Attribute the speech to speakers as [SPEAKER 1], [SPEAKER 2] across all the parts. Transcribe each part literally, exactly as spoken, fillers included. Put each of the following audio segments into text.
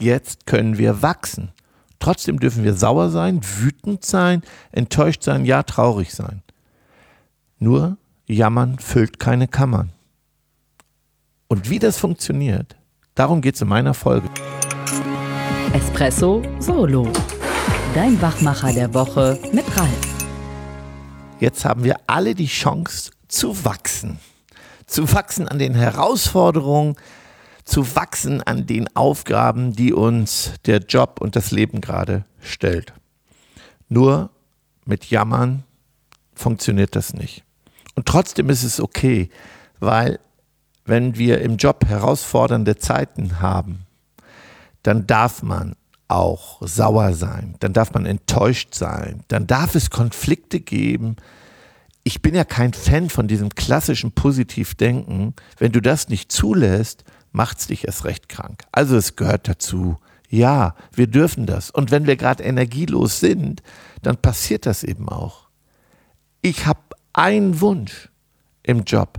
[SPEAKER 1] jetzt können wir wachsen. Trotzdem dürfen wir sauer sein, wütend sein, enttäuscht sein, ja, traurig sein. Nur Jammern füllt keine Kammern. Und wie das funktioniert, darum geht es in meiner Folge.
[SPEAKER 2] Espresso Solo. Dein Wachmacher der Woche mit Ralf.
[SPEAKER 1] Jetzt haben wir alle die Chance zu wachsen. Zu wachsen an den Herausforderungen, zu wachsen an den Aufgaben, die uns der Job und das Leben gerade stellt. Nur mit Jammern funktioniert das nicht. Und trotzdem ist es okay, weil wenn wir im Job herausfordernde Zeiten haben, dann darf man auch sauer sein, dann darf man enttäuscht sein, dann darf es Konflikte geben. Ich bin ja kein Fan von diesem klassischen Positivdenken. Wenn du das nicht zulässt, macht es dich erst recht krank. Also es gehört dazu. Ja, wir dürfen das. Und wenn wir gerade energielos sind, dann passiert das eben auch. Ich habe einen Wunsch im Job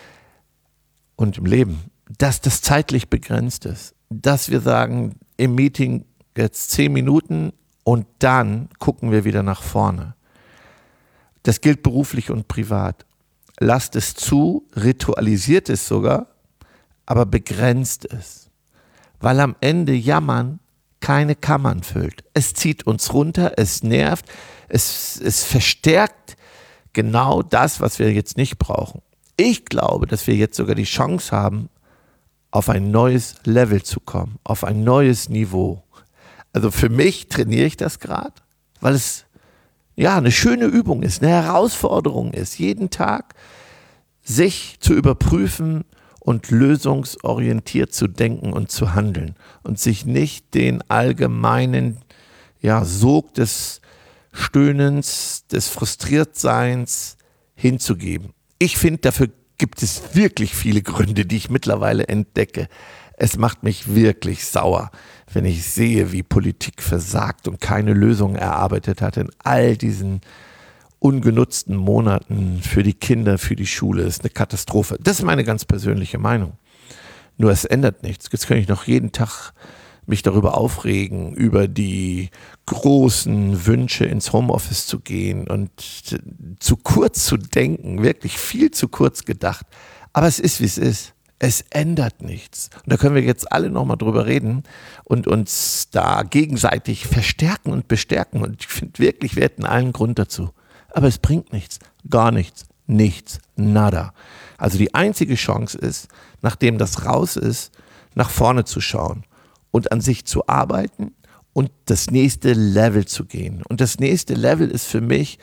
[SPEAKER 1] und im Leben, dass das zeitlich begrenzt ist. Dass wir sagen, im Meeting jetzt zehn Minuten und dann gucken wir wieder nach vorne. Das gilt beruflich und privat. Lasst es zu, ritualisiert es sogar, aber begrenzt es. Weil am Ende Jammern keine Kammern füllt. Es zieht uns runter, es nervt, es, es verstärkt genau das, was wir jetzt nicht brauchen. Ich glaube, dass wir jetzt sogar die Chance haben, auf ein neues Level zu kommen, auf ein neues Niveau. Also für mich trainiere ich das gerade, weil es ja eine schöne Übung ist, eine Herausforderung ist, jeden Tag sich zu überprüfen und lösungsorientiert zu denken und zu handeln und sich nicht den allgemeinen ja, Sog des Stöhnens, des Frustriertseins hinzugeben. Ich finde, dafür gibt es wirklich viele Gründe, die ich mittlerweile entdecke. Es macht mich wirklich sauer, wenn ich sehe, wie Politik versagt und keine Lösung erarbeitet hat in all diesen ungenutzten Monaten für die Kinder, für die Schule. Das ist eine Katastrophe. Das ist meine ganz persönliche Meinung. Nur es ändert nichts. Jetzt kann ich noch jeden Tag mich darüber aufregen, über die großen Wünsche ins Homeoffice zu gehen und zu kurz zu denken, wirklich viel zu kurz gedacht. Aber es ist, wie es ist. Es ändert nichts. Und da können wir jetzt alle nochmal drüber reden und uns da gegenseitig verstärken und bestärken. Und ich finde wirklich, wir hätten allen Grund dazu. Aber es bringt nichts. Gar nichts. Nichts. Nada. Also die einzige Chance ist, nachdem das raus ist, nach vorne zu schauen und an sich zu arbeiten und das nächste Level zu gehen. Und das nächste Level ist für mich,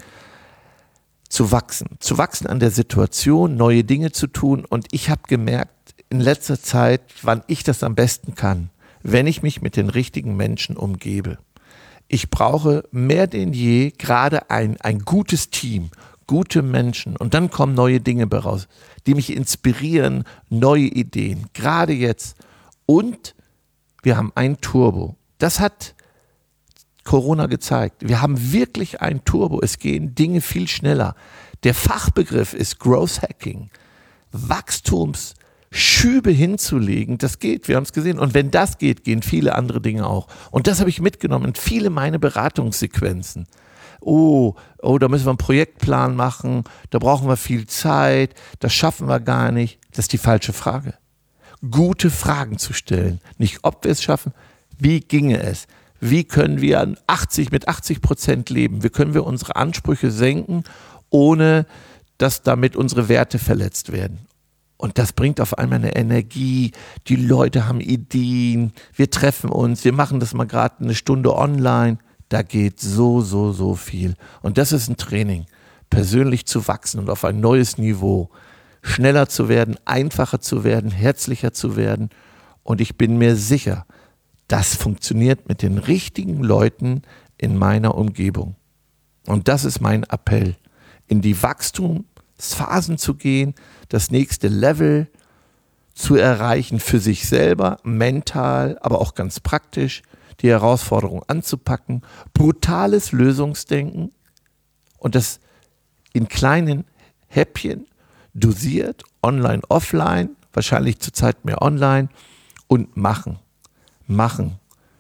[SPEAKER 1] zu wachsen. Zu wachsen an der Situation, neue Dinge zu tun. Und ich habe gemerkt, in letzter Zeit, wann ich das am besten kann, wenn ich mich mit den richtigen Menschen umgebe. Ich brauche mehr denn je gerade ein, ein gutes Team, gute Menschen und dann kommen neue Dinge raus, die mich inspirieren, neue Ideen, gerade jetzt. Und wir haben ein Turbo. Das hat Corona gezeigt. Wir haben wirklich ein Turbo. Es gehen Dinge viel schneller. Der Fachbegriff ist Growth Hacking. Wachstums Schübe hinzulegen, das geht, wir haben es gesehen. Und wenn das geht, gehen viele andere Dinge auch. Und das habe ich mitgenommen in viele meiner Beratungssequenzen. Oh, oh, da müssen wir einen Projektplan machen, da brauchen wir viel Zeit, das schaffen wir gar nicht. Das ist die falsche Frage. Gute Fragen zu stellen. Nicht, ob wir es schaffen, wie ginge es? Wie können wir achtzig mit achtzig Prozent leben? Wie können wir unsere Ansprüche senken, ohne dass damit unsere Werte verletzt werden? Und das bringt auf einmal eine Energie, die Leute haben Ideen, wir treffen uns, wir machen das mal gerade eine Stunde online. Da geht so, so, so viel. Und das ist ein Training, persönlich zu wachsen und auf ein neues Niveau, schneller zu werden, einfacher zu werden, herzlicher zu werden. Und ich bin mir sicher, das funktioniert mit den richtigen Leuten in meiner Umgebung. Und das ist mein Appell, in die Wachstumsphasen zu gehen, das nächste Level zu erreichen für sich selber, mental, aber auch ganz praktisch, die Herausforderung anzupacken, brutales Lösungsdenken und das in kleinen Häppchen dosiert, online, offline, wahrscheinlich zurzeit mehr online und machen, machen,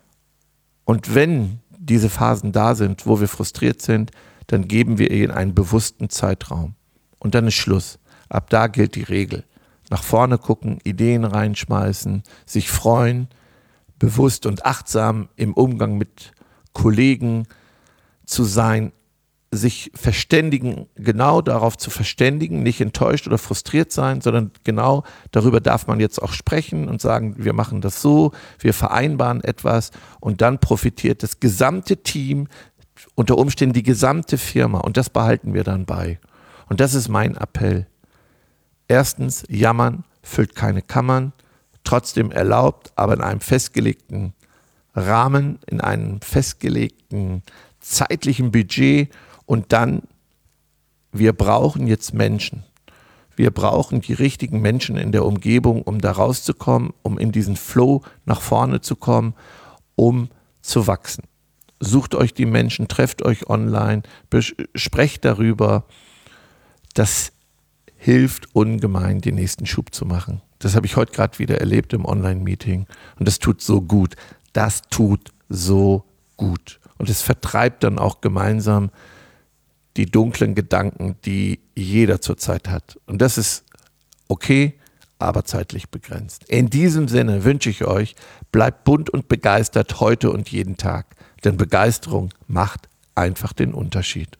[SPEAKER 1] Und wenn diese Phasen da sind, wo wir frustriert sind, dann geben wir ihnen einen bewussten Zeitraum. Und dann ist Schluss. Ab da gilt die Regel. Nach vorne gucken, Ideen reinschmeißen, sich freuen, bewusst und achtsam im Umgang mit Kollegen zu sein, sich verständigen, genau darauf zu verständigen, nicht enttäuscht oder frustriert sein, sondern genau darüber darf man jetzt auch sprechen und sagen, wir machen das so, wir vereinbaren etwas und dann profitiert das gesamte Team, unter Umständen die gesamte Firma und das behalten wir dann bei. Und das ist mein Appell. Erstens, jammern füllt keine Kammern, trotzdem erlaubt, aber in einem festgelegten Rahmen, in einem festgelegten zeitlichen Budget. Und dann, wir brauchen jetzt Menschen. Wir brauchen die richtigen Menschen in der Umgebung, um da rauszukommen, um in diesen Flow nach vorne zu kommen, um zu wachsen. Sucht euch die Menschen, trefft euch online, sprecht darüber. Das hilft ungemein, den nächsten Schub zu machen. Das habe ich heute gerade wieder erlebt im Online-Meeting. Und das tut so gut. Das tut so gut. Und es vertreibt dann auch gemeinsam die dunklen Gedanken, die jeder zurzeit hat. Und das ist okay, aber zeitlich begrenzt. In diesem Sinne wünsche ich euch, bleibt bunt und begeistert heute und jeden Tag. Denn Begeisterung macht einfach den Unterschied.